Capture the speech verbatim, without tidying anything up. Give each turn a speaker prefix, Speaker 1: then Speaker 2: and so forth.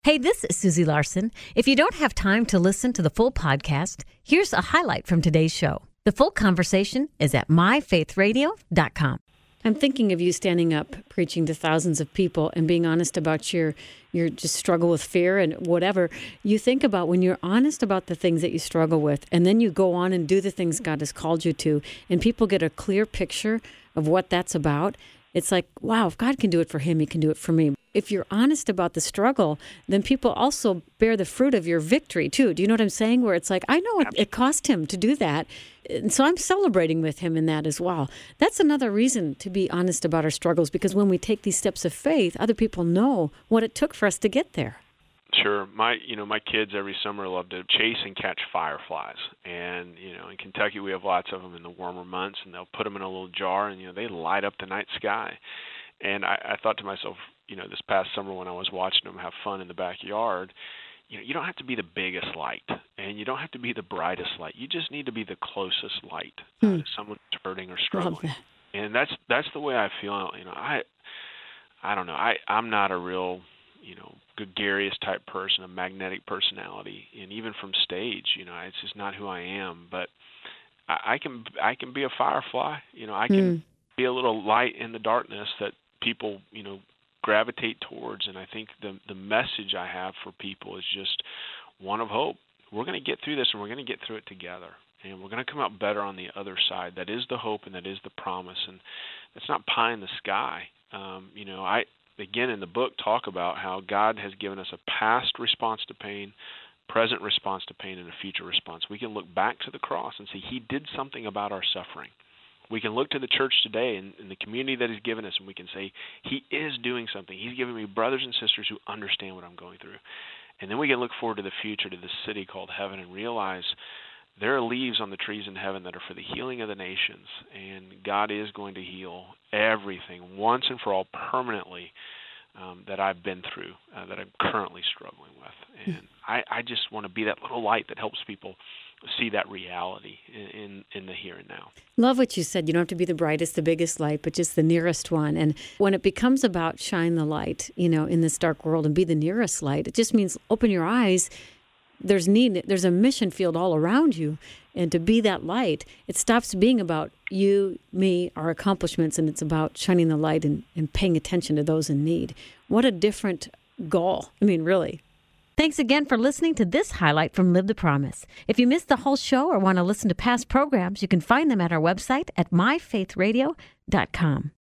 Speaker 1: Hey, this is Susie Larson. If you don't have time to listen to the full podcast, here's a highlight from today's show. The full conversation is at my faith radio dot com. I'm thinking of you standing up, preaching to thousands of people and being honest about your your just struggle with fear and whatever. You think about when you're honest about the things that you struggle with, and then you go on and do the things God has called you to, and people get a clear picture of what that's about. It's like, wow, if God can do it for him, he can do it for me. If you're honest about the struggle, then people also bear the fruit of your victory, too. Do you know what I'm saying? Where it's like, I know it, it cost him to do that, and so I'm celebrating with him in that as well. That's another reason to be honest about our struggles, because when we take these steps of faith, other people know what it took for us to get there.
Speaker 2: Sure. My, you know, my kids every summer love to chase and catch fireflies. And, you know, in Kentucky we have lots of them in the warmer months, and they'll put them in a little jar, and, you know, they light up the night sky. And I, I thought to myself, you know, this past summer when I was watching them have fun in the backyard, you know, you don't have to be the biggest light, and you don't have to be the brightest light. You just need to be the closest light uh,
Speaker 1: hmm.
Speaker 2: to someone who's hurting or struggling. And that's that's the way I feel. You know, I I don't know. I I'm not a real, you know, gregarious type person, a magnetic personality, and even from stage, you know, it's just not who I am. But I, I can I can be a firefly. You know, I can
Speaker 1: mm.
Speaker 2: be a little light in the darkness that people, you know, gravitate towards. And I think the the message I have for people is just one of hope. We're going to get through this, and we're going to get through it together, and we're going to come out better on the other side. That is the hope, and that is the promise, and it's not pie in the sky. Um, you know, I again in the book talk about how God has given us a past response to pain, present response to pain, and a future response. We can look back to the cross and see he did something about our suffering. We can look to the church today and, and the community that he's given us, and we can say, he is doing something. He's giving me brothers and sisters who understand what I'm going through. And then we can look forward to the future, to this city called heaven, and realize there are leaves on the trees in heaven that are for the healing of the nations, and God is going to heal everything once and for all permanently um, that I've been through, uh, that I'm currently struggling with. And I, I just want to be that little light that helps people see that reality in, in in the here and now.
Speaker 1: Love what you said. You don't have to be the brightest, the biggest light, but just the nearest one. And when it becomes about shine the light, you know, in this dark world and be the nearest light, it just means open your eyes. There's need. There's a mission field all around you, and to be that light, it stops being about you, me, our accomplishments, and it's about shining the light and, and paying attention to those in need. What a different goal. I mean, really. Thanks again for listening to this highlight from Live the Promise. If you missed the whole show or want to listen to past programs, you can find them at our website at my faith radio dot com.